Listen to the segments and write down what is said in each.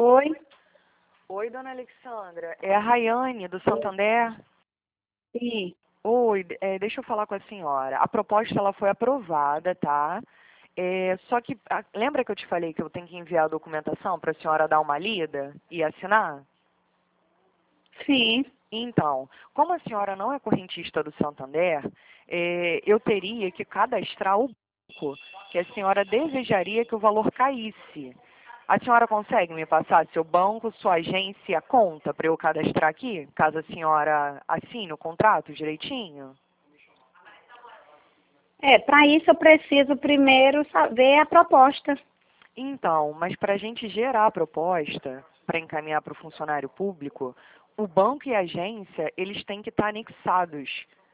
Oi? Oi, dona Alexandra. É a Rayane, do Santander. Sim. Oi, deixa eu falar com a senhora. A proposta ela foi aprovada, tá? Só que, lembra que eu te falei que eu tenho que enviar a documentação para a senhora dar uma lida e assinar? Sim. Então, como a senhora não é correntista do Santander, eu teria que cadastrar o banco que a senhora desejaria que o valor caísse. A senhora consegue me passar seu banco, sua agência, conta para eu cadastrar aqui, caso a senhora assine o contrato direitinho? Para isso eu preciso primeiro ver a proposta. Então, mas para a gente gerar a proposta, para encaminhar para o funcionário público, o banco e a agência, eles têm que estar anexados.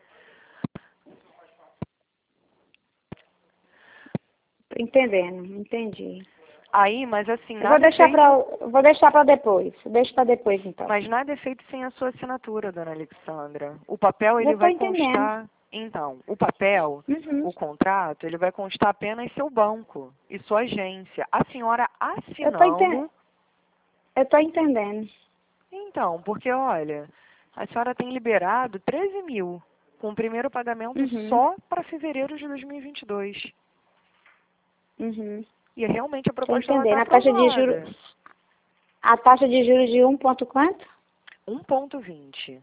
Tô entendendo, entendi. Aí, mas assim, Eu vou nada é deixar feito. para depois. Deixa para depois então. Mas nada é feito sem a sua assinatura, dona Alexandra. O papel, ele Eu tô vai entendendo. constar... Então, o papel, Uhum. o contrato, ele vai constar apenas seu banco e sua agência. A senhora Eu tô entendendo. assinando... Eu tô entendendo. Então, porque, olha, a senhora tem liberado 13 mil, com o primeiro pagamento Uhum. só para fevereiro de 2022. Uhum. E realmente a Tô proposta ela está entendendo. aprovada. A taxa de juros de 1 ponto quanto? 1,20.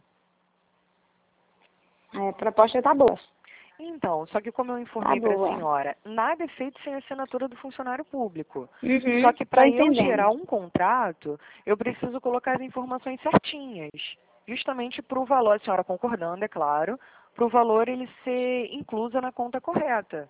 A proposta tá boa. Então, só que como eu Tá informei para a boa. senhora, nada é feito sem a assinatura do funcionário público. Só Uhum. que Tô para eu entendendo. gerar um contrato, eu preciso colocar as informações certinhas. Justamente para o valor, a senhora concordando, é claro, para o valor ele ser incluso na conta correta.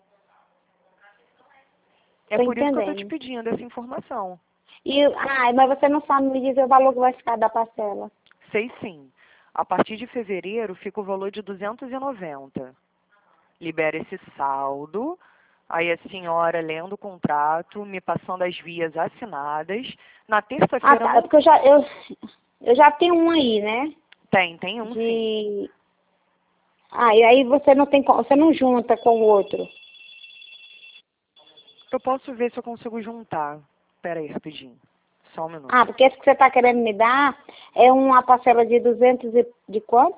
É Tô por isso que eu estou te entendendo. pedindo essa informação. Mas você não sabe me dizer o valor que vai ficar da parcela. Sei sim. A partir de fevereiro fica o valor de 290. Libera esse saldo, aí a senhora lendo o contrato, me passando as vias assinadas. Na Ah, terça-feira tá. É não porque eu já tenho um aí, né? tem um sim. De. Ah, e aí você não junta com o outro. Eu posso ver se eu consigo juntar. Espera aí, rapidinho. Só um Ah, minuto. porque esse que você está querendo me dar é uma parcela de 200 e de quanto?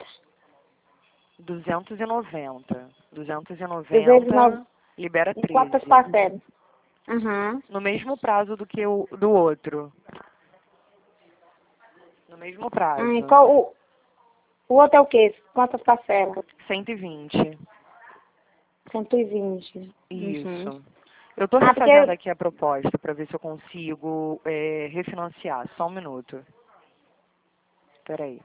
290. 209 290 libera em quantas 13. parcelas? Aham. No mesmo prazo do que o do outro. No mesmo Ah, e prazo. qual o outro é o quê? Quantas parcelas? 120. 120. Uhum. Isso. Eu estou Ah, refazendo porque. aqui a proposta para ver se eu consigo refinanciar. Só um minuto. Espera aí.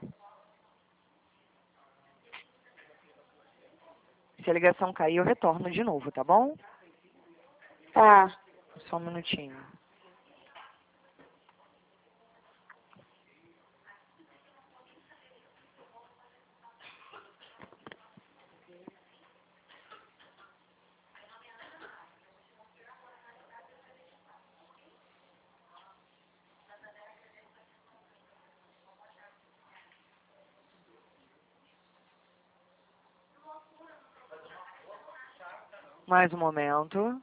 Se a ligação cair, eu retorno de novo, tá bom? Tá. Só um minutinho. Mais um momento.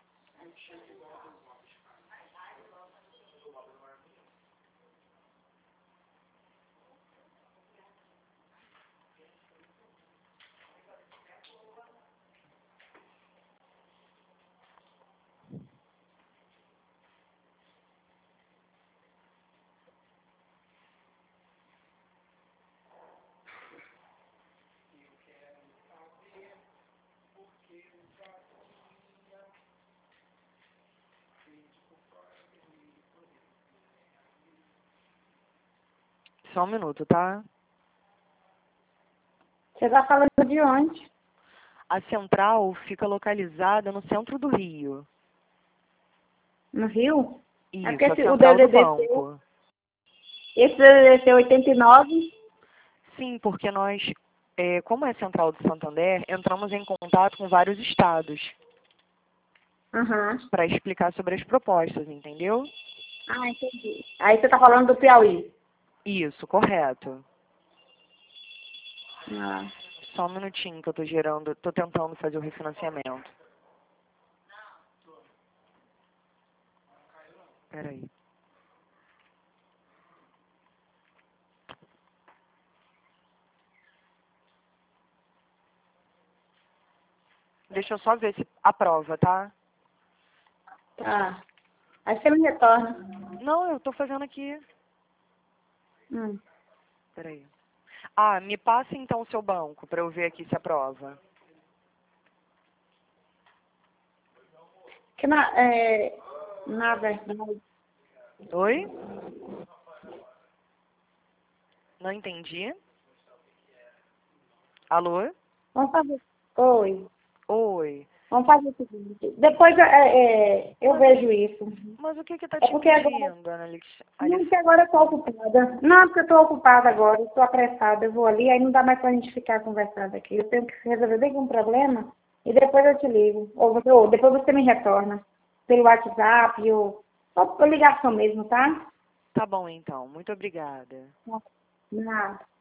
Só um minuto, tá? Você está falando de onde? A central fica localizada no centro do Rio. No Rio? É porque Isso, a o central do DDD seu. banco. Esse DDD seu 89? Sim, porque nós, como é central do Santander, entramos em contato com vários estados Aham. para explicar sobre as propostas, entendeu? Ah, entendi. Aí você está falando do Piauí. Isso, correto. Ah. Só um minutinho que eu tô tentando fazer o refinanciamento. Peraí. deixa eu só ver se aprova, tá? Tá. Aí você me retorna. Não, eu tô fazendo aqui. Hum. Peraí. Ah, me passa então o seu banco para eu ver aqui se aprova. Que na verdade... Oi? Não entendi. Alô? Vamos fazer... Oi. Oi. Vamos fazer o seguinte. Depois eu vejo isso. Mas o que que tá É te porque agora... impedindo, Ana Não, porque agora eu estou ocupada. Não, porque eu estou ocupada agora. Estou apressada. Eu vou ali, aí não dá mais para a gente ficar conversando aqui. Eu tenho que resolver bem um problema e depois eu te ligo. Ou depois você me retorna. Pelo WhatsApp ou por ligação mesmo, tá? Tá bom então. Muito obrigada. Nada.